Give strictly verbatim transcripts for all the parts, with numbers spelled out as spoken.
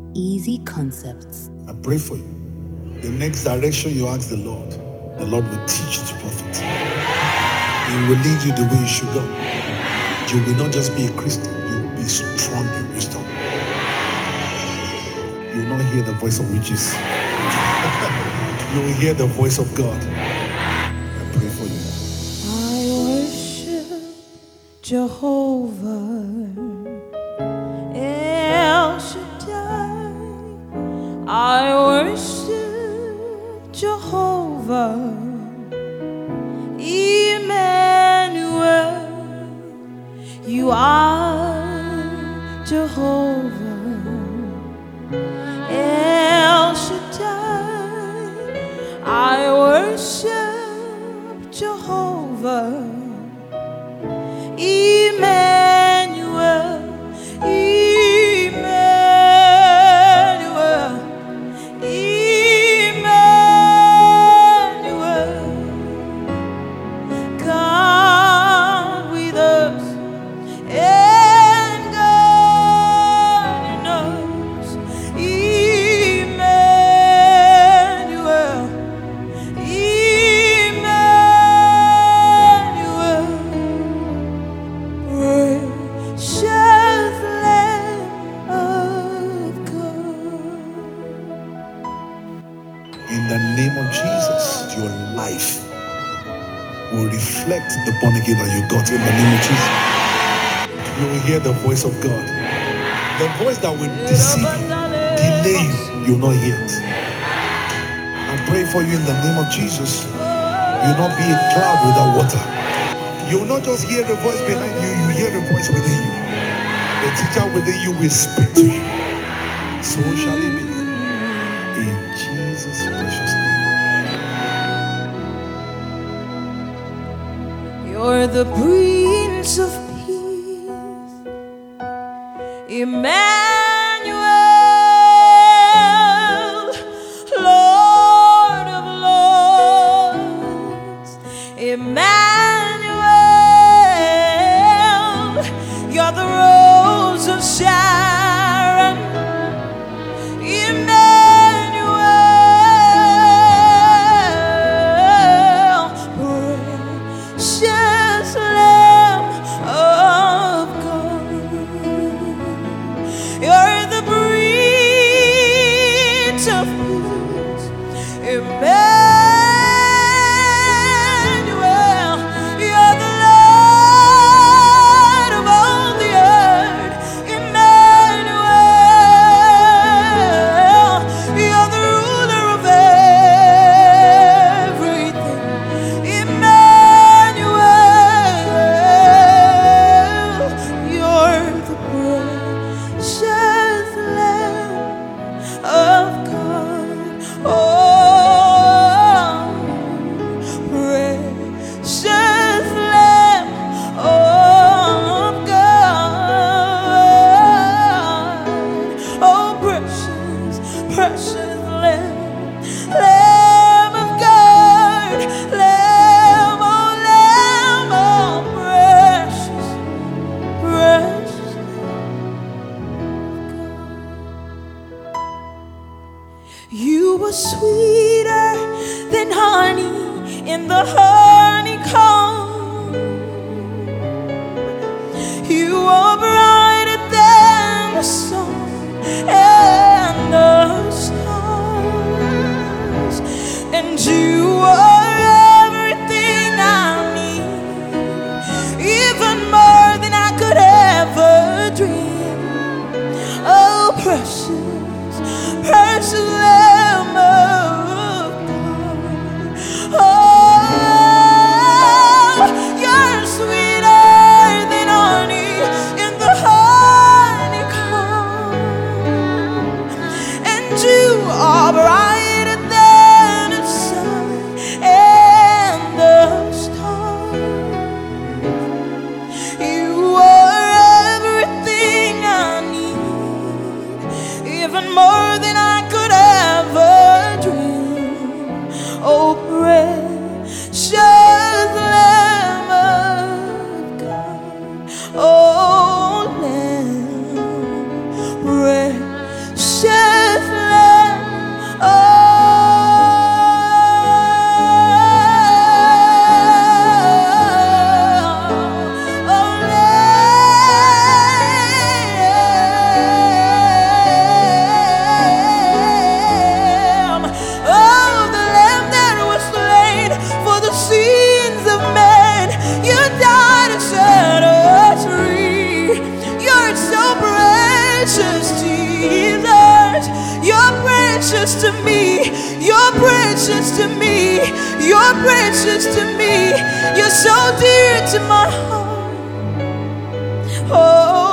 Easy Concepts. I pray for you. The next direction you ask the Lord, the Lord will teach you to profit. He will lead you the way you should go. You will not just be a Christian, you will be strong in wisdom. You will not hear the voice of witches. You will hear the voice of God. I pray for you. I worship Jehovah El Shaddai. I worship Jehovah Emmanuel. You are Jehovah El Shaddai. I worship Jehovah Emmanuel, Emmanuel, Emmanuel, God with us and God in us, Emmanuel, Emmanuel, precious Lamb of God. In the name of Jesus, your life will reflect the born again that you got. In the name of Jesus, you will hear the voice of God. The voice that will deceive you, delay you, you will not hear it. I pray for you in the name of Jesus. You will not be a cloud without water. You will not just hear the voice behind you, you hear the voice within you. The teacher within you will speak to you. So shall it be. In Jesus' precious name. You're the Prince of Peace, Emmanuel, Lord of Lords, Emmanuel, you're the Rose of Sharon, Emmanuel, precious Lamb of God. You're the Prince of Peace, Emmanuel. You're the Lord of all the earth, Emmanuel. You're the ruler of everything, Emmanuel. You're the precious Lamb of God. Oh, precious Lamb of God. Oh, precious, precious Lamb, Lamb of God, Lamb, oh, Lamb, oh, precious, precious You were sweeter than honey in the honeycomb. You are brighter than the sun and the stars. And you are everything I need, even more than I could ever dream. Oh, precious, precious Lamb of God. Oh, you're sweeter than honey in the honeycomb. And you are brighter than the sun and the stars. You are everything I need, even more than I could ever dream. Oh, precious Lamb of God. Oh, Lamb, precious precious to me. You're precious to me. You're precious to me. You're so dear to my heart. Oh.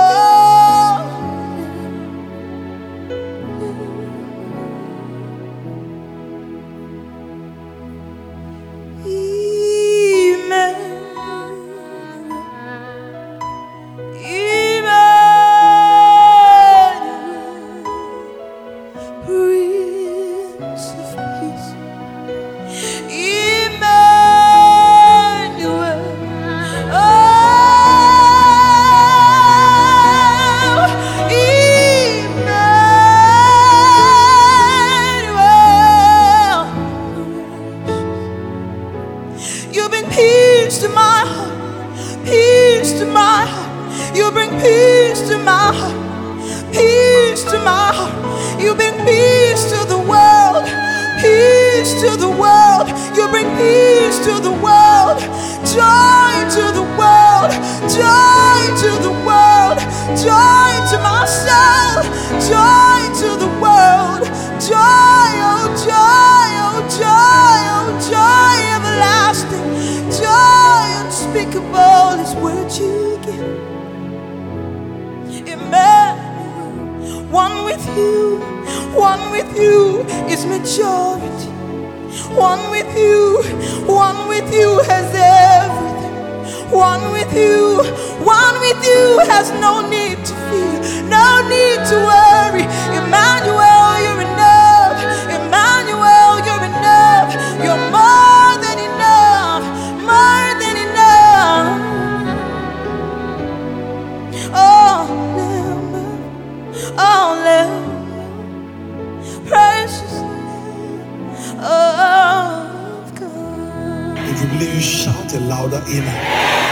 You bring peace to my heart, peace to my heart. You bring peace to my heart, peace to my heart. You bring peace to the world, peace to the world. You bring peace to the world, joy to the world, joy to the world, joy to my soul, joy to the world, joy, oh joy, oh joy, oh joy everlasting, joy unspeakable is what you give. Emmanuel, one with you, one with you is majority. One with you, one with you has everything. One with you, one with you has no need to fear, no need to worry. Emmanuel, you're enough. Emmanuel, you're enough. You're more than enough, more than enough. Oh, Lamb, oh, Lamb, precious Lamb of God. If you believe, you shout a louder amen.